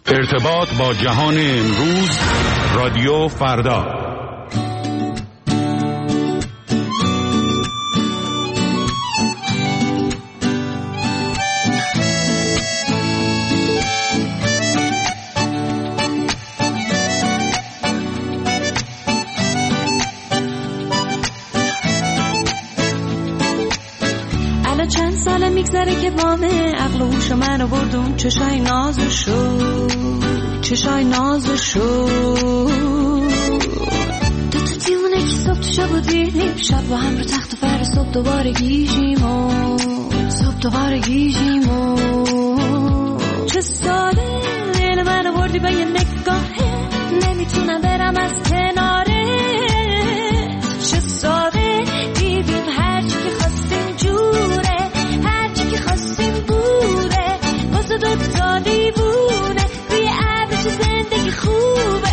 ارتباط با جهان امروز، رادیو فردا. چند ساله میگذره که بامه عقل و هوش منو بردم چشای نازشو تو دیونه که صبح تو شب و دیدیم شب با هم رو تخت و فر صبح دوباره گیجیم چه ساله دل منو بردی با یه نگاهه نمیتونم برم از کناره چه ساله دیدیم هرچی که خواستیم جوره هرچی که خواستیم بوده واسه دوتا دیوونه روی عبرش زندگی خوبه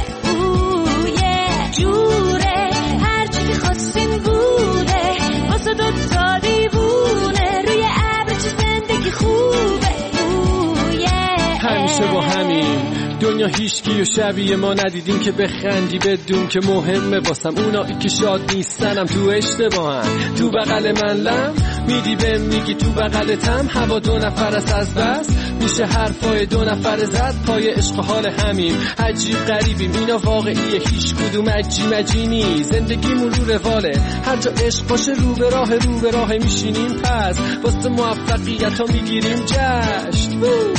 جوره هرچی که خواستیم بوده واسه دوتا دیوونه روی عبرش زندگی خوبه همیشه با همین دنیا هیچکی و شبیه ما ندیدیم که بخندی بدون که مهمه واسم اونایی که شاد نیستنم تو اشتباهن تو بغل من لم میدی بهم میگی تو بغلتم هوا دو نفر است از بس میشه حرفای دو نفر زد پای عشق حال همیم عجیب غریبیم اینا واقعیه هیچ کدوم عجیب نی زندگیمون رو رواله هر جا عشق باشه رو به راه میشینیم پس واسه موفقیت ها میگیریم جشن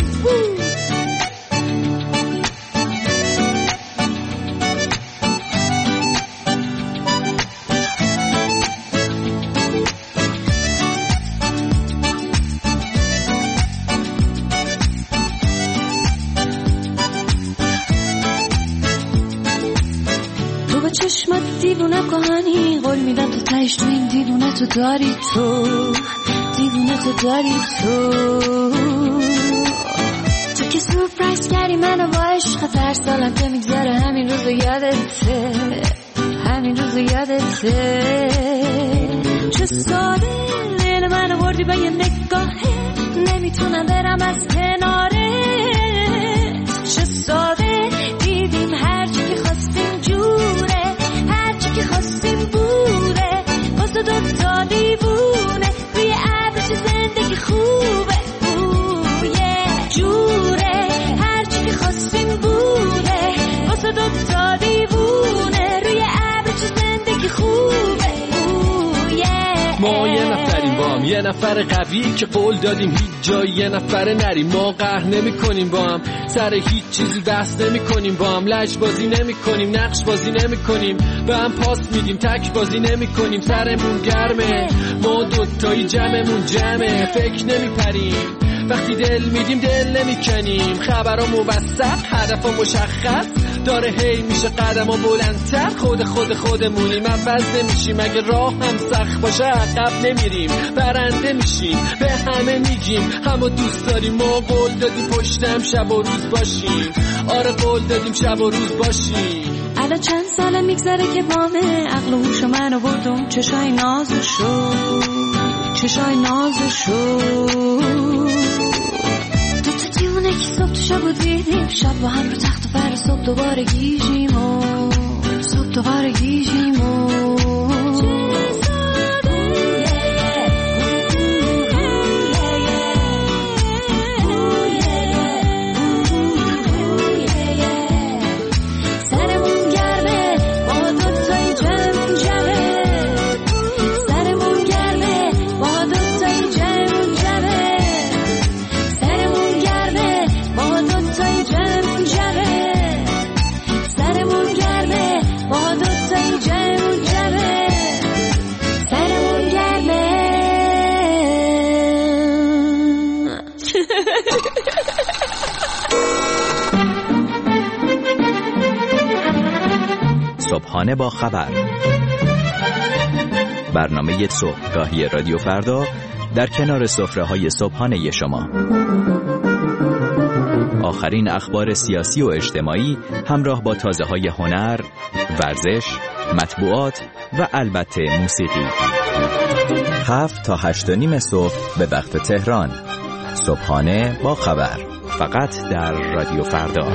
چشمت دیوونه کهانی قول میدم تو تایش تو این دیوونه تو داری تو که سورپرایز کردی منو با عشق هر سالم که میگذره همین روزو یادته چه ساله دل منو بردی با یه نگاهه نمیتونم برم از کناره چه ساله دیدیم هرچی که خواستیم جوره هرچی که خواستیم بوده واسه دوتا دیوونه روی عبرش زندگی خوبه جوره هرچی که خواستیم بوده واسه دوتا دیوونه روی عبرش زندگی خوبه ما یه نفریم با هم یه نفر قوی که قول دادیم هیچ جایی یه نفر نریم ما قهر نمی کنیم با هم سر هیچ چیزی بحث نمی کنیم با هم لج بازی نمی کنیم نقش بازی نمی کنیم به هم پاس میدیم تک بازی نمی کنیم سرمون گرمه ما دوتایی جمعمون جمعه فکر نمی پریم وقتی دل میدیم دل نمی کنیم خبرها موثق هدفها مشخص داره هی میشه قدم ها بلندتر خودمونیم عوض نمیشیم اگه راه هم سخت باشه عقب نمیریم برنده میشیم به همه میگیم همو دوست داریم ما قول دادیم پشتم شب و روز باشیم آره قول دادیم شب و روز باشیم الان چند ساله میگذره که بامه عقل و هوش منو بردم چشای نازشو تو دیونه که صبح تو شب و دیدیم شب با هم رو تخت و فر صبح دوباره گیجیم صبحانه با خبر، برنامه صبحگاهی رادیو فردا در کنار سفره‌های صبحانه شما. آخرین اخبار سیاسی و اجتماعی همراه با تازه‌های هنر، ورزش، مطبوعات و البته موسیقی. 7 تا 8:30 صبح به وقت تهران. صبحانه با خبر. فقط در رادیو فردا.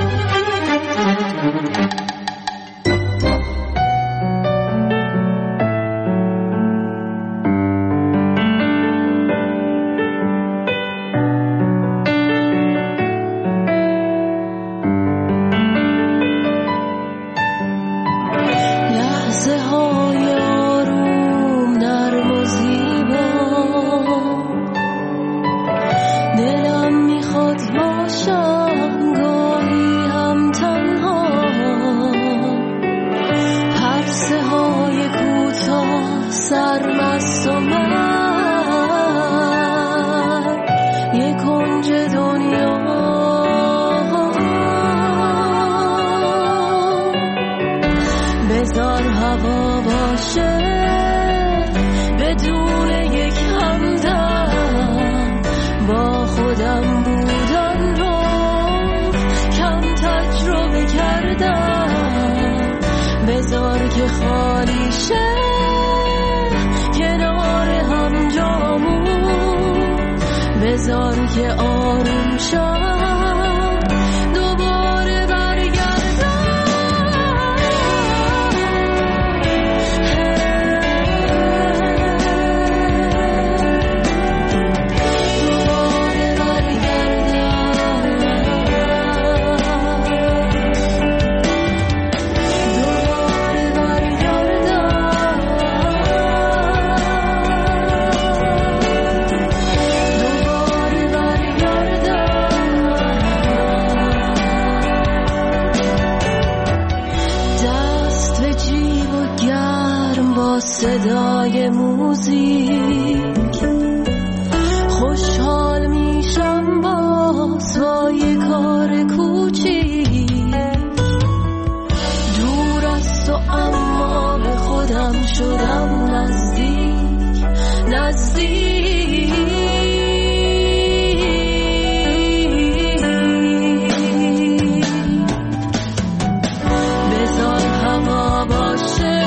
صدای موزیک خوشحال میشم باز با یه کار کوچیک دور از تو اما به خودم شدم نزدیک بذار هوا باشه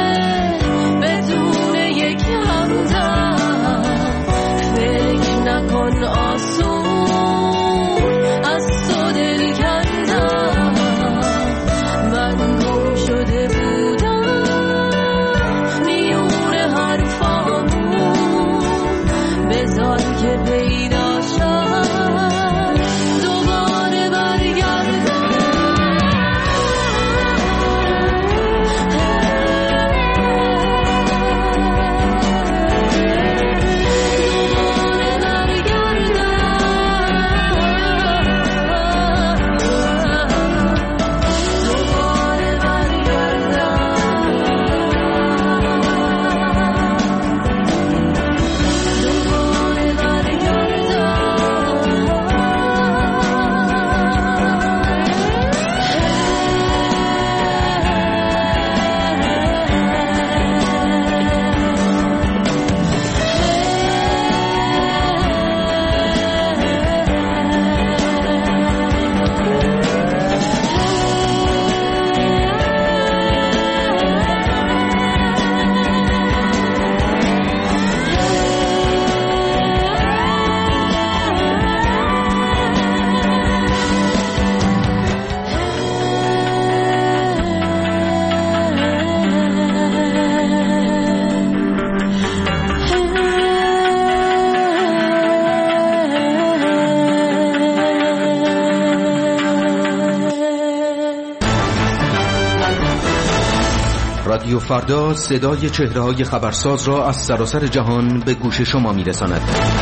رادیو فردا صدای چهره‌های خبرساز را از سراسر جهان به گوش شما می‌رساند.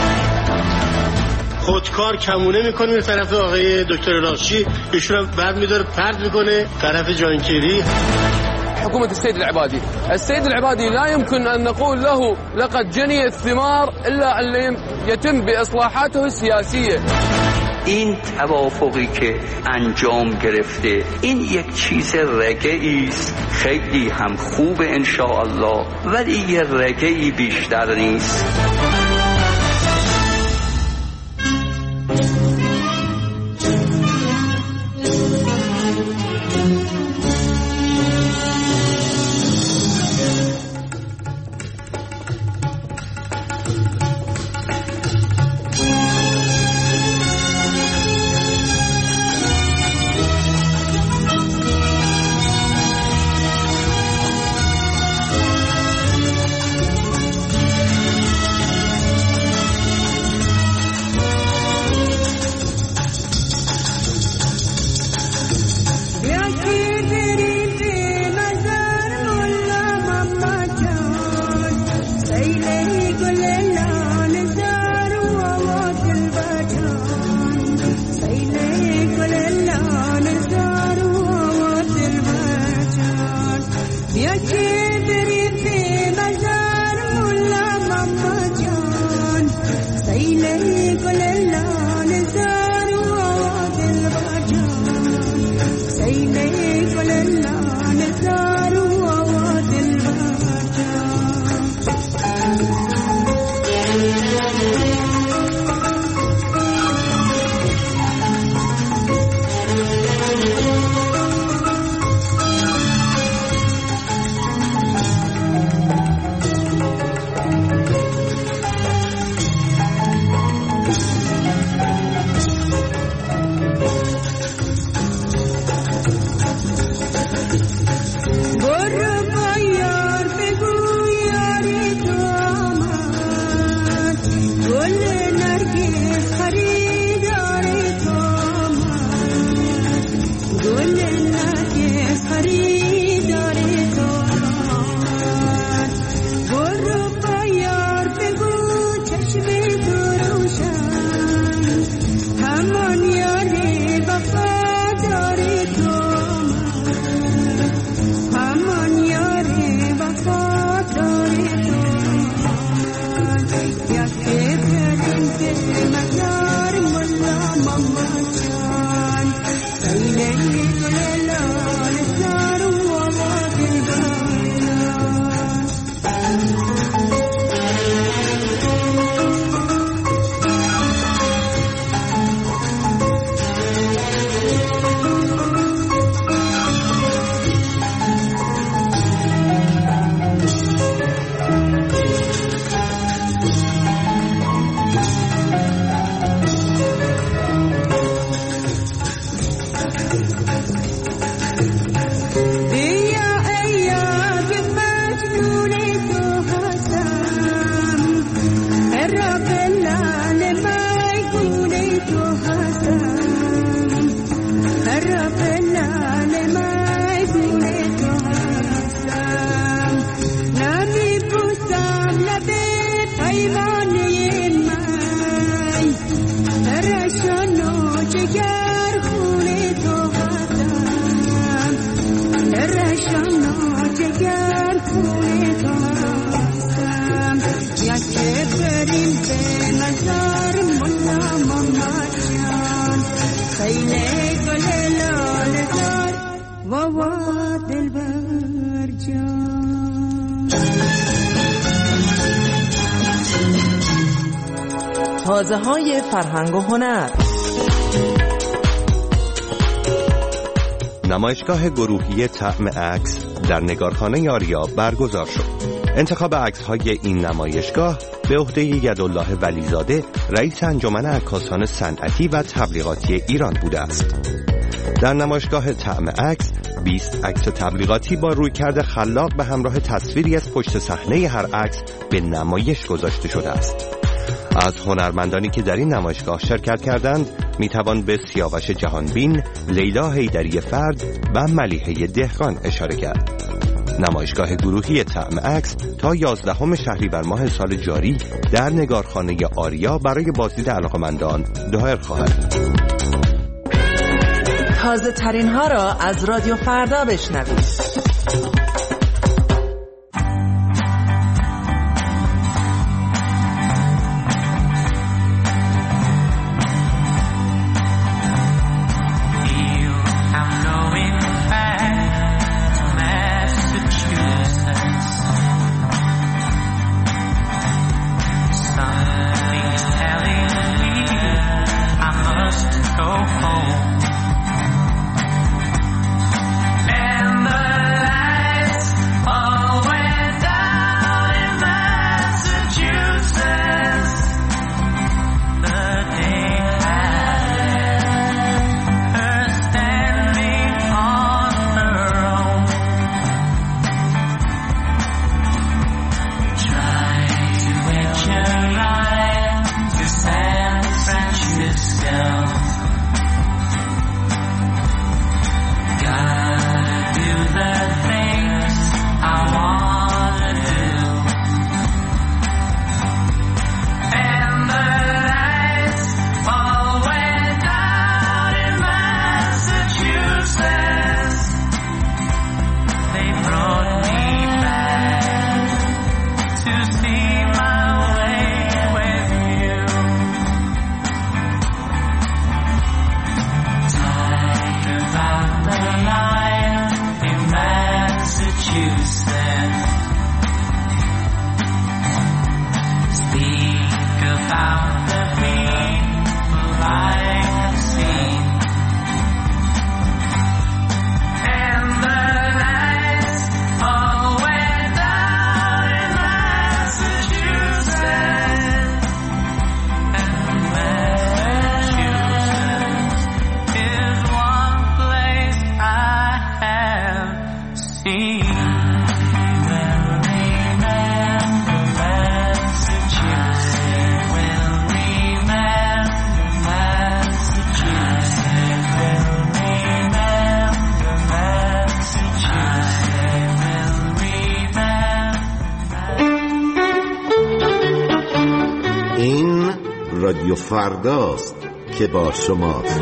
خودکار کمونه میکنه به طرف آقای دکتر راشی، ایشون هم بعد میداره پرد میکنه طرف جانکیری. حكومة السيد العبادي لا يمكن أن نقول له لقد جني الثمار إلا أن يتم بإصلاحاته السياسية. این توافقی که انجام گرفته این یک چیز رگه‌ای است، خیلی هم خوب ان شاء الله، ولی یه رگه‌ای بیشتر نیست. مزار ملا محمد جان خیلی گل لاله دار ووا دلبر جان. تازه های فرهنگ و هنر. نمایشگاه گروهی طعم عکس در نگارخانه آریا برگزار شد. انتخاب عکس‌های این نمایشگاه به عهده یدالله ولیزاده رئیس انجمن عکاسان صنعتی و تبلیغاتی ایران بوده است. در نمایشگاه طعم عکس 20 عکس تبلیغاتی با رویکرد خلاق به همراه تصویری از پشت صحنه هر عکس به نمایش گذاشته شده است. از هنرمندانی که در این نمایشگاه شرکت کردند میتوان به سیاوش جهانبین، لیلا حیدری فرد و ملیحه دهقان اشاره کرد. نمایشگاه گروهی طعم عکس تا 11 شهریور ماه سال جاری در نگارخانه آریا برای بازدید علاقه‌مندان دایر خواهد. تازه ترین ها را از رادیو فردا بشنوید. رادیو فرداست که با شماست.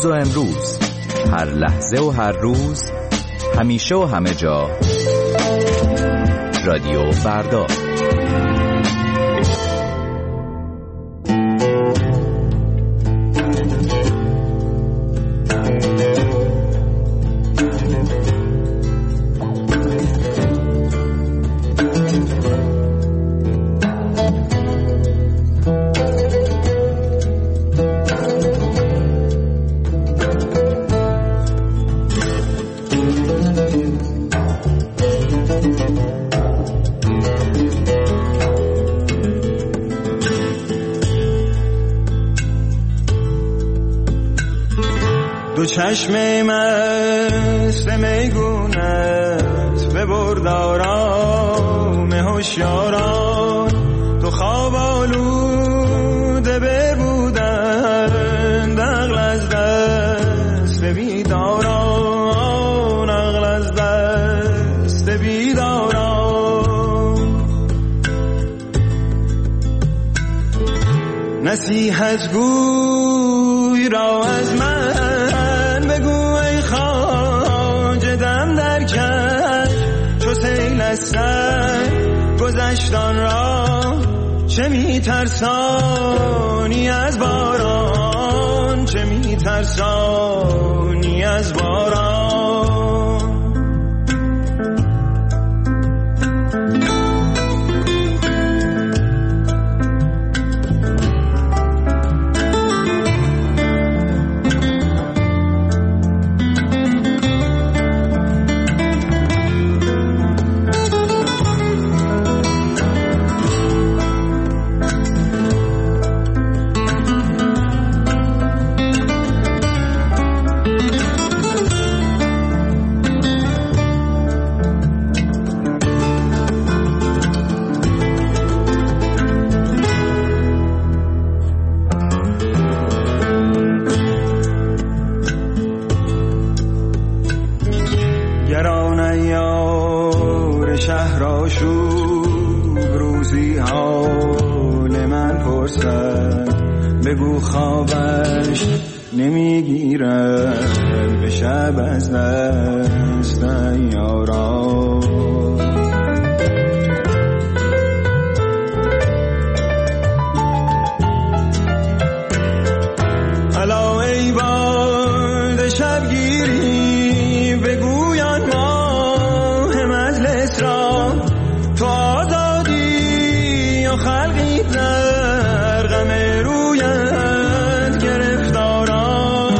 دیروز و امروز، هر لحظه و هر روز، همیشه و همه جا. رادیو فردا. چشم مست میگونت به بردارام هوشیاران، تو خواب آلوده ببودن، عقل از دست بیداران، عقل از دست بیداران. نصیحت گوی را از من گذشتان را چه میترسانی از باران، چه میترسانی از باران. بگو خوابش نمیگیرد به شب از دست یاران. الا ای باد شبگیری بگویان ماه مجلس را، تو آزادی و خلقی در غم رویت گرفتاران.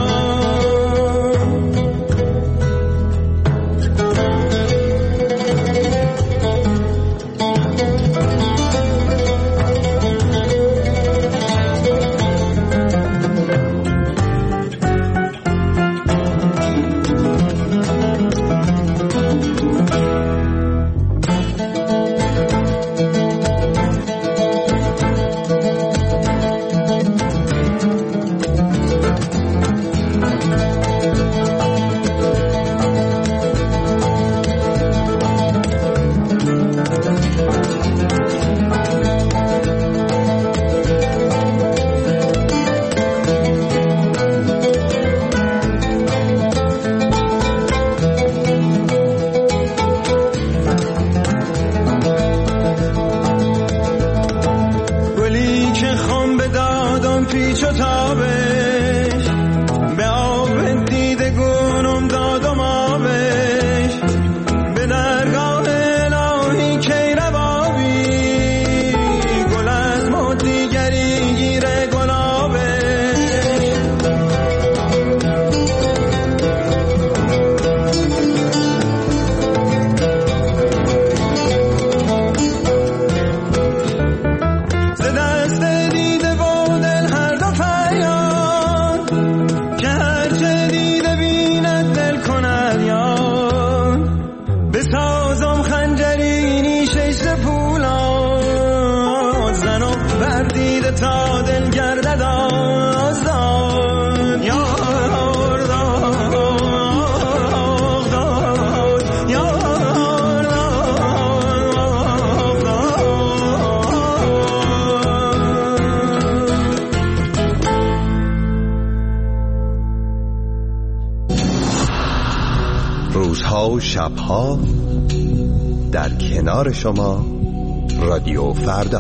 روزها و شبها در کنار شما رادیو فردا.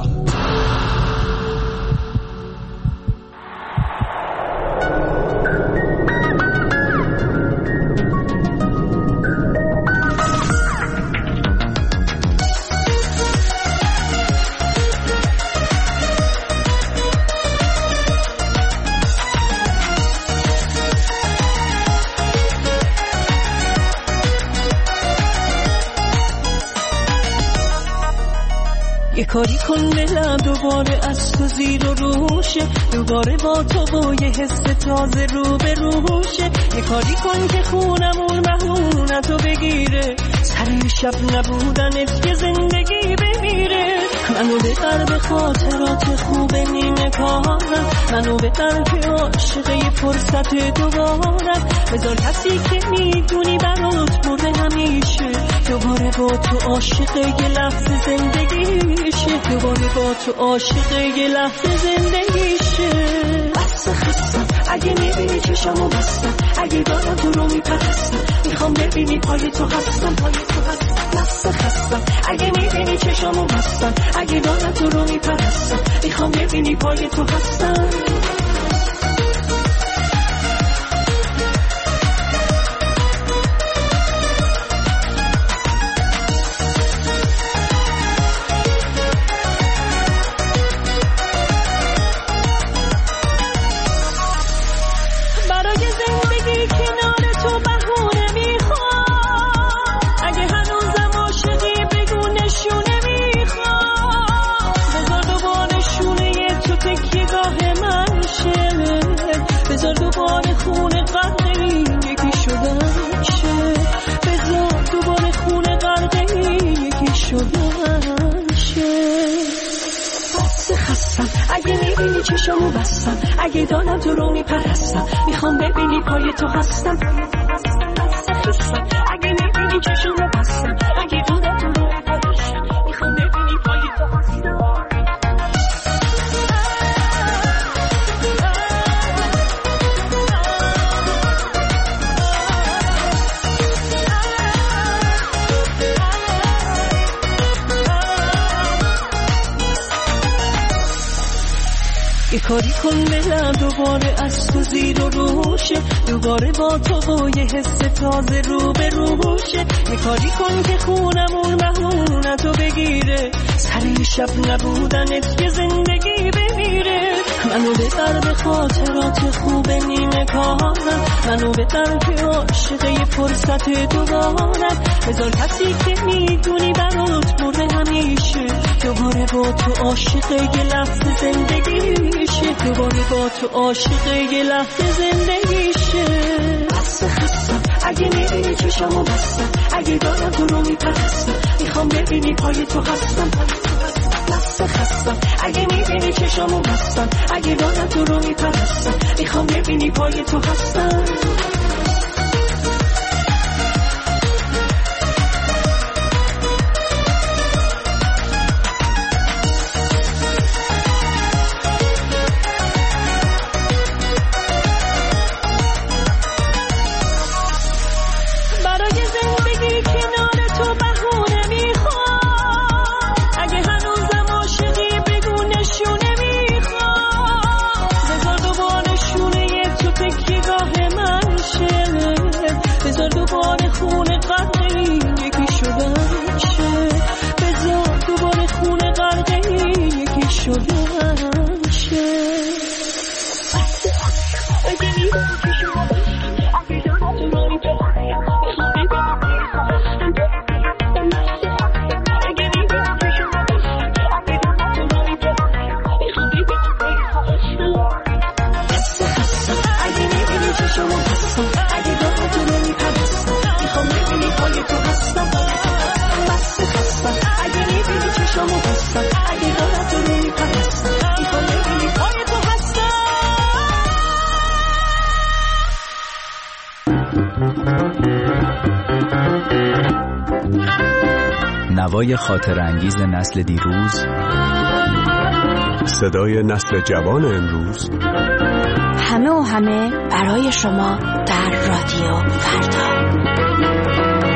یه کاری کن دلم دوباره از تو زیر و روشه، دوباره با تو با یه حس تازه رو به روشه. یه کاری کن که خونمون مهونتو بگیره، سر شب نبودنت که زندگی بمیره. منو ببر به خاطرات خوب نیمه کارم، منو ببر که عاشق یه فرصت دوبارم. بذار کسی که میدونی برات برده همیشه، دوباره با تو عاشق یه لحظه زندگیشه، دوباره با تو عاشق یه لحظه زندگیشه. بس خستم اگه میبینی چشمو بستم، اگه دارم تو رو میپرستم، میخوام ببینی پای تو هستم، پای تو هستم. بس خستم اگه میبینی چشمو بستم، اگه دارم تو رو میپرستم، میخوام ببینی پای تو هستم. چشمو بستم اگه دانم تو رو میپرستم، میخوام ببینی پای تو هستم. اگه میبینی چشمو بستم، اگه دانم تو رو میپرستم، میخوام ببینی پای تو هستم. یه کاری کن دلم دوباره از تو زیر و روشه، دوباره با تو با یه حس تازه رو به روشه. یه کاری کن که خونمون مهونتو بگیره، سر شب نبودنت که زندگی بمیره. منو ببر به خاطرات خوب نیمه کارم، منو ببر که عاشق یه فرصت دوبارم. بذار کسی که میدونی برات برده همیشه، دوباره با تو عاشق یه لحظه زندگیشه، دوباره با تو عاشق یه لحظه زندگیشه. بس خستم اگه میبینی چشمو بستم، اگه دارم تو رو میپرستم، میخوام ببینی پای تو هستم. بس خستم اگه میبینی چشمو بستم، اگه دارم تو رو میپرستم، میخوام ببینی پای تو هستم. نوای خاطر انگیز نسل دیروز، صدای نسل جوان امروز، همه و همه برای شما در رادیو فردا.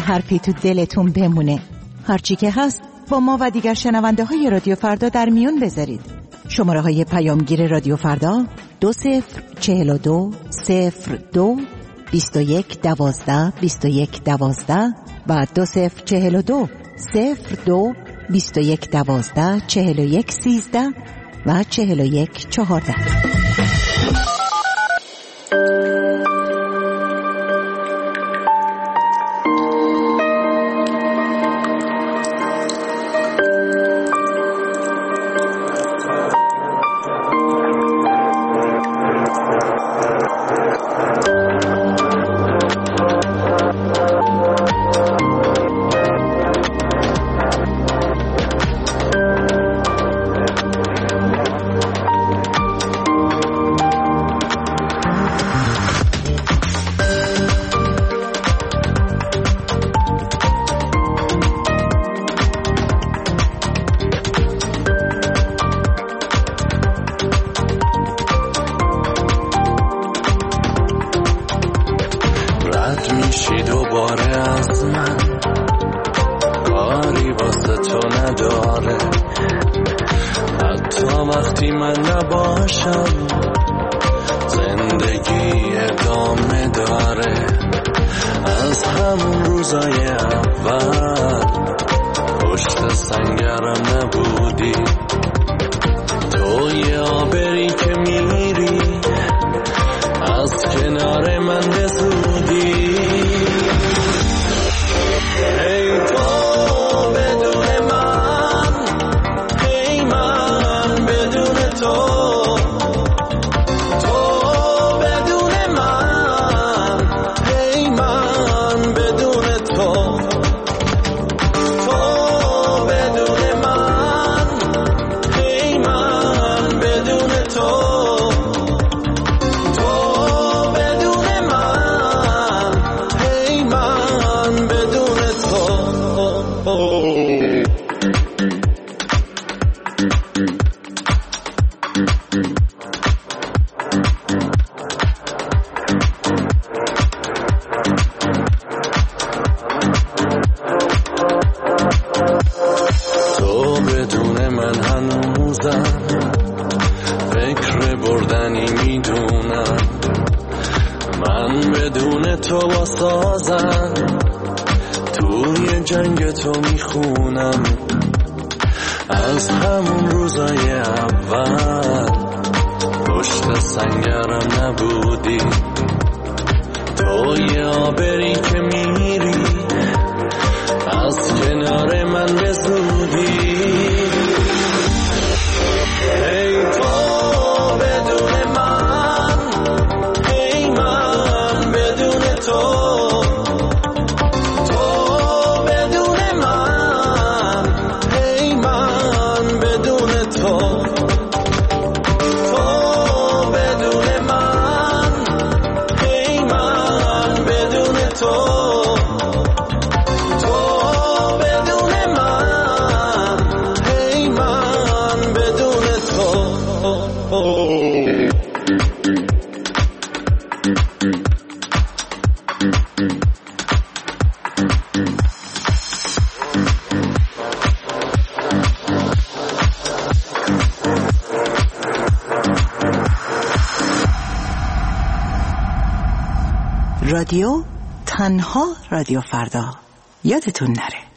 حرفی تو دلتون بمونه. هرچی که هست با ما و دیگر شنونده های رادیو فردا در میون بذارید. شماره های پیامگیر رادیو فردا 2042 02 21 12 21 12 و 2042 02 21 12 41 13 و 41 14. رادیو تنها رادیو فردا، یادتون نره.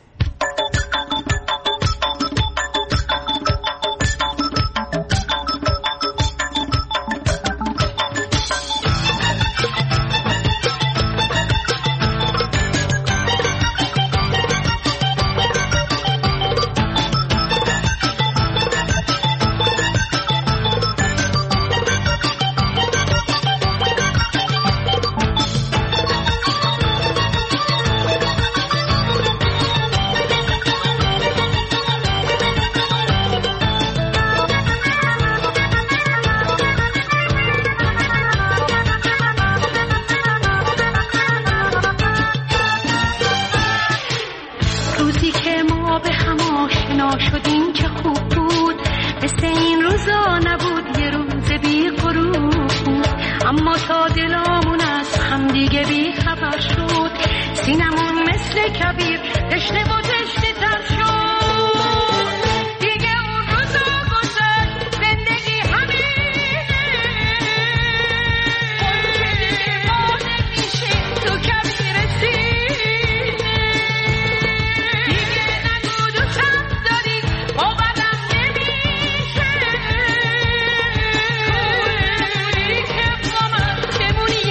شدیم که خوب بود، مثل این روزا نبود، یه روز بی غروب بود. اما تا دلامون از هم دیگه بی خبر شد، سینمون مثل کبیر دشنه و دشنه تر شد. دیگه اون روزا گذشت زندگی همینه، ما نمیشیم تو کبیر سینه. دیگه نگو دوستم داری باورم نمیشه، توی که با من بمونی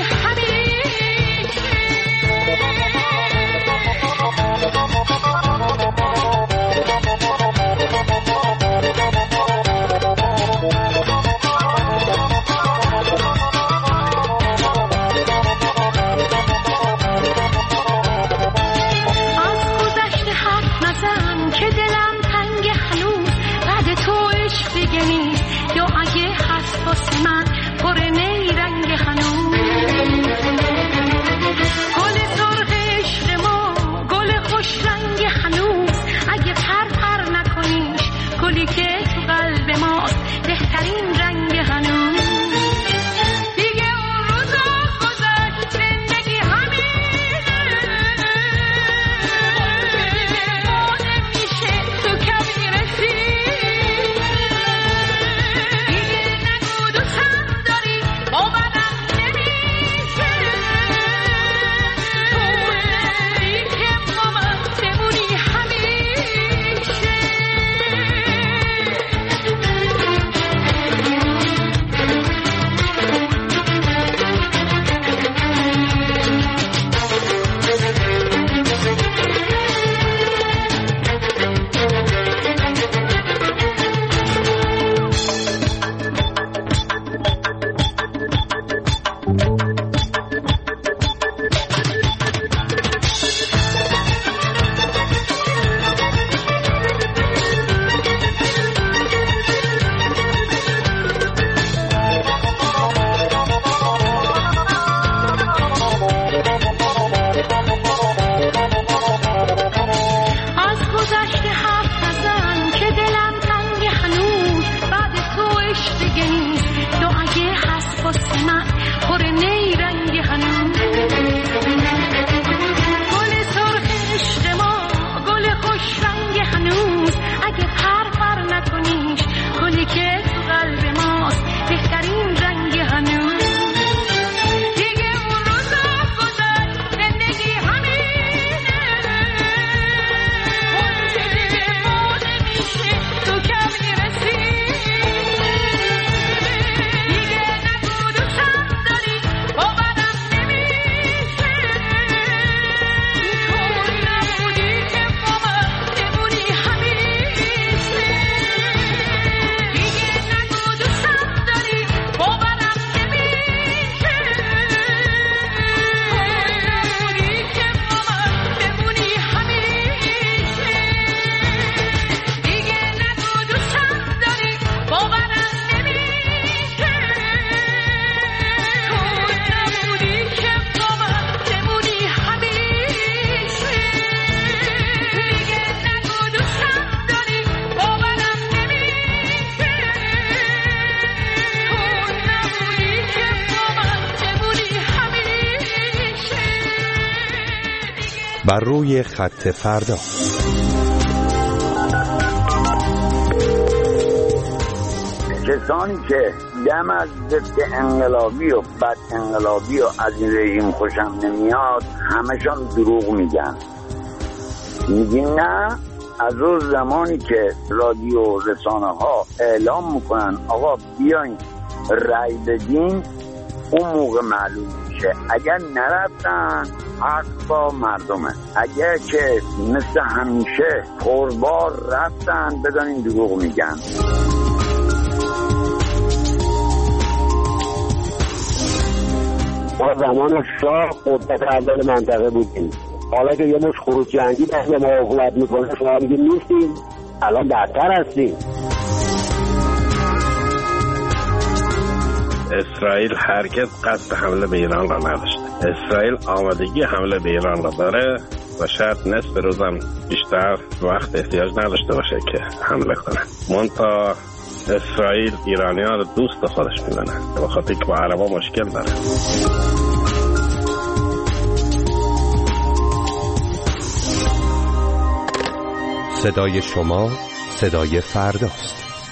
بر روی خط فردا. کسانی که دم از ضد انقلابی و بد انقلابی و از این رژیم خوشم نمیاد همشان دروغ میگن. میگین نه، از اون زمانی که رادیو رسانه ها اعلام میکنن آقا بیاین رای بدین، اون موقع معلوم میشه. اگر نرفتن حق با مردمه، اگر که مثل همیشه پربار رفتن بدانین دروغ میگن. ما زمان شاه قدرت اول منطقه بودیم، حالا که یه مش خروج جنگی دست به ما حکومت میکنه شما میگیم نیستیم، الان بدتر هستیم. اسرائیل هرگز قصد حمله به ایران را نداشت. اسرائیل آمادگی حمله به ایران را داره و شاید نصف روزم بیشتر وقت احتیاج نداشته باشه که حمله کنه. منتها اسرائیل ایرانی‌ها رو دوست خودش می‌دونه، به خاطر که با عربا مشکل داره. صدای شما صدای فرداست.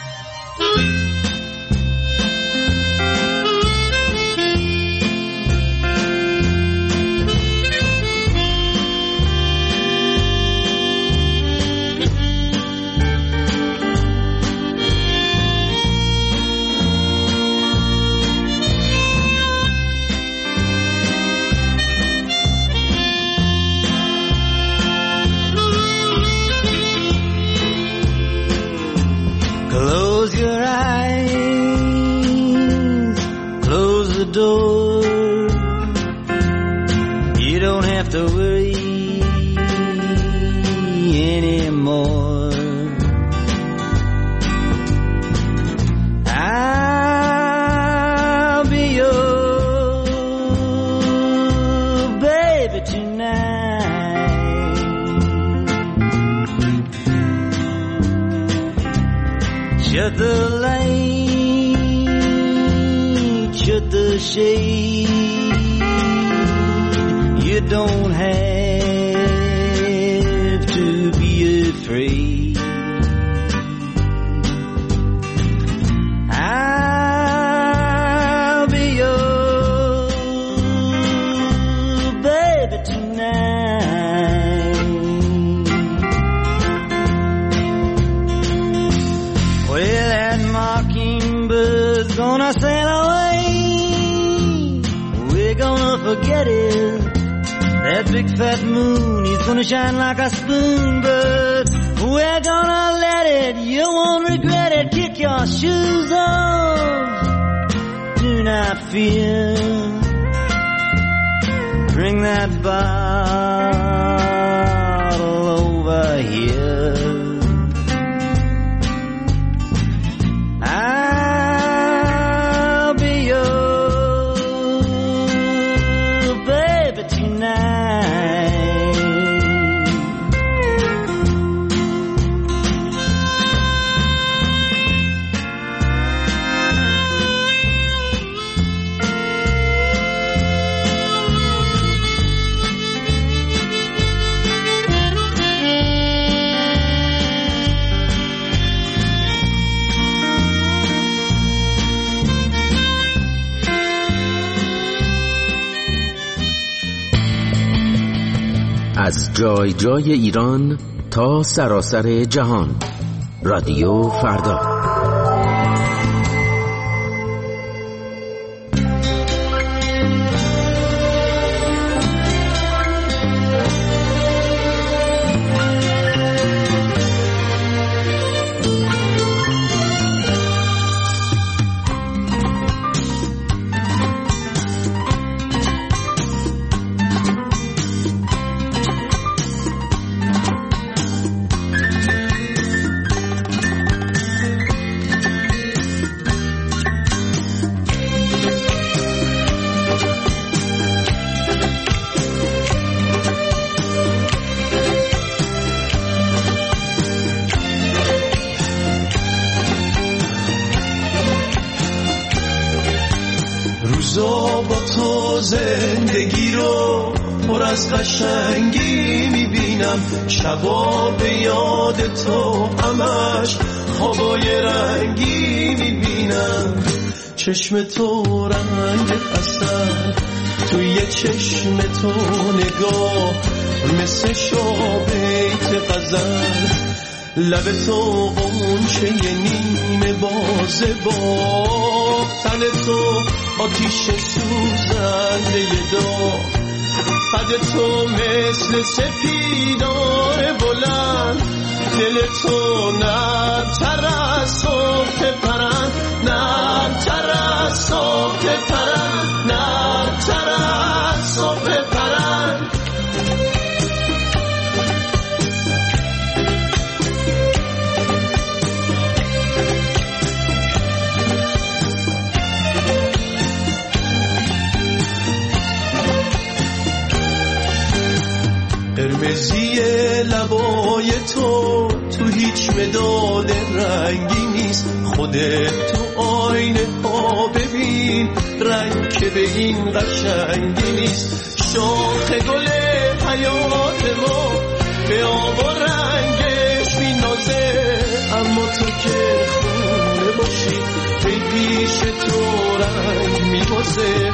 Shut the light, shut the shade. You don't have to be afraid. I'll be your baby tonight. Well, that mockingbird's gonna sail away. We're gonna forget it. That big fat moon is gonna shine like a spoon, but we're gonna let it. You won't regret it. Kick your shoes off. Do not fear. Bring that bottle over here. از جای جای ایران تا سراسر جهان، رادیو فردا. روزا با تو زندگی رو پر از قشنگی میبینم، شبا به یاد تو همش خوابای رنگی میبینم. چشم تو رنگ عسل، توی چشم تو نگاه مثل شابیت غزل، لب تو غنچه نیمه بازه با تن تو آتیش سوزنده داغ، قد تو مثل سپیدار بلند، دل تو نرم‌تر از صبح پرند، نرم‌تر از صبح پرند، نرم‌تر از صبح پرند. قرمزی لبای تو هیچ مداد رنگی نیست، خودت تو آینه ها ببین رنگ که به این قشنگی نیست. شاخ گل حیات ما به آب و رنگش میبازه، اما تو که خونه باشی ای پیش تو رنگ میبازه.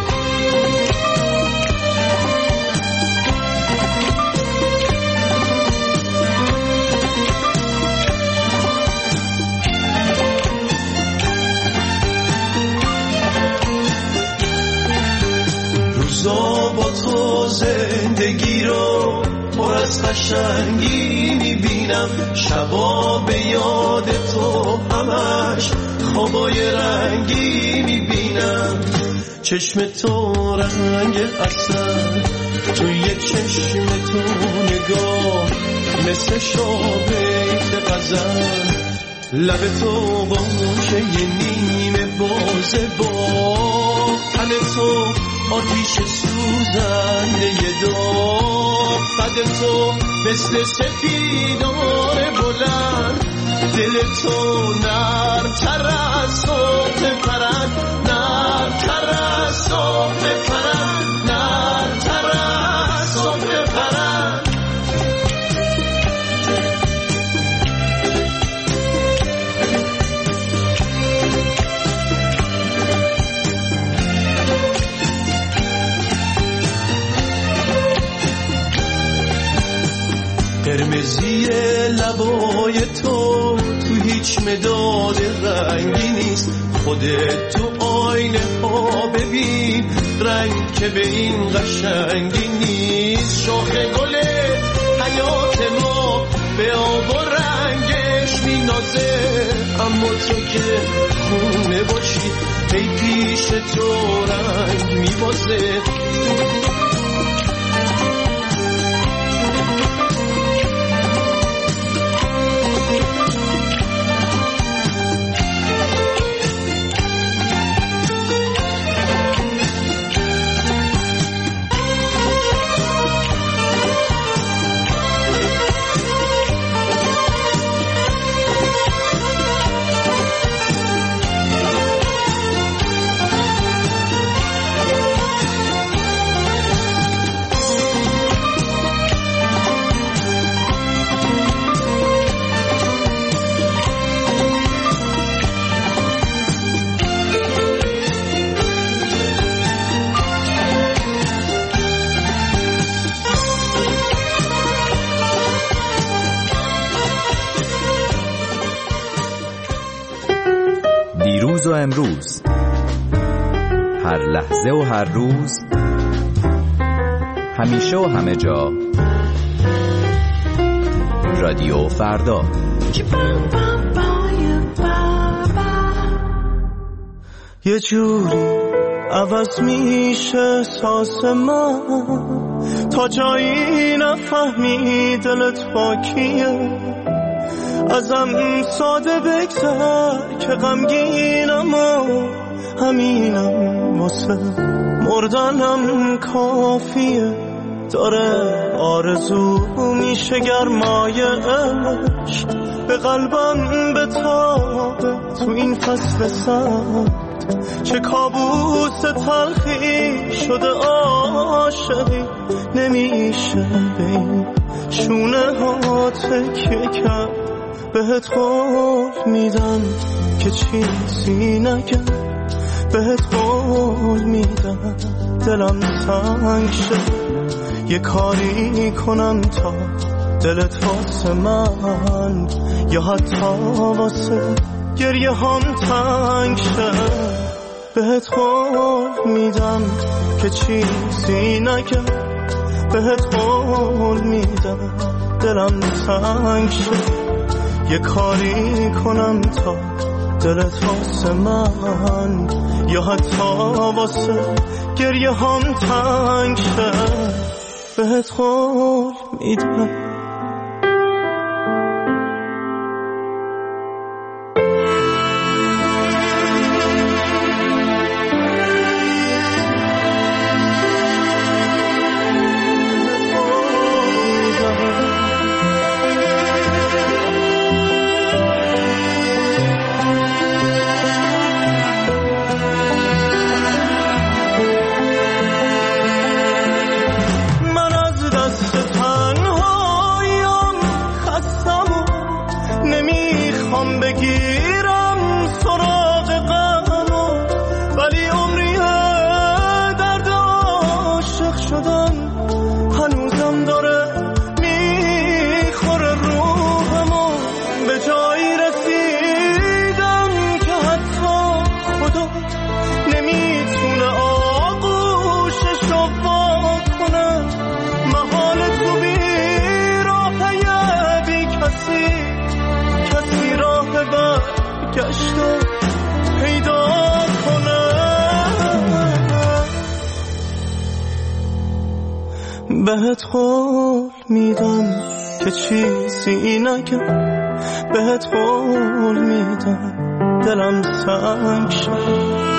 روزا با تو زندگی رو پر از قشنگی میبینم، شبا به یاد تو همش خوابای رنگی میبینم. چشم تو رنگ عسل، توی چشم تو نگاه مثل شابیت غزل، لب تو باشه یه نیمه بازه، با تن تو آتیش سوزنده داغ، قد تو مثل سپیدار بلند، دل تو نرم‌تر از صبح پرند، نرم‌تر از صبح پرند، نرم‌تر از صبح پرند. قرمزی لبای تو هیچ مداد رنگی نیست، خودت تو آینه ها ببین رنگ که به این قشنگی نیست. شاخ گل حیات ما به آب و رنگش مینازه، اما تو که خونه باشی ای پیش تو رنگ میبازه. دیروز و امروز، هر لحظه و هر روز، همیشه و همه جا، رادیو فردا. یه جوری عوض میشه احساس من، تا جایی نفهمی دلت با کیه. ازم ساده بگذر که غمگینم و همینم واسه مردنم کافیه. داره آرزو میشه گرمای عشق به قلبم بتابه تو این فصل سرد. چه کابوس تلخی شده عاشقی، نمیشه به این شونه ها تکیه کرد. بهت قول میدم که چیزی نگم، بهت قول میدم دلم تنگ شد. یه کاری کنم تا دلت واسه من یا حتی واسه گریه هم تنگ شد. بهت قول میدم که چیزی نگم، بهت قول میدم دلم تنگ شد. یه کاری کنم تا دلت واسه من یا حتی واسه گریه هم تنگ شد. بهت قول میدم. من از دست تنها پیدا کنم. بهت قول میدم که چیزی نگم، بهت قول میدم دلم تنگ شد.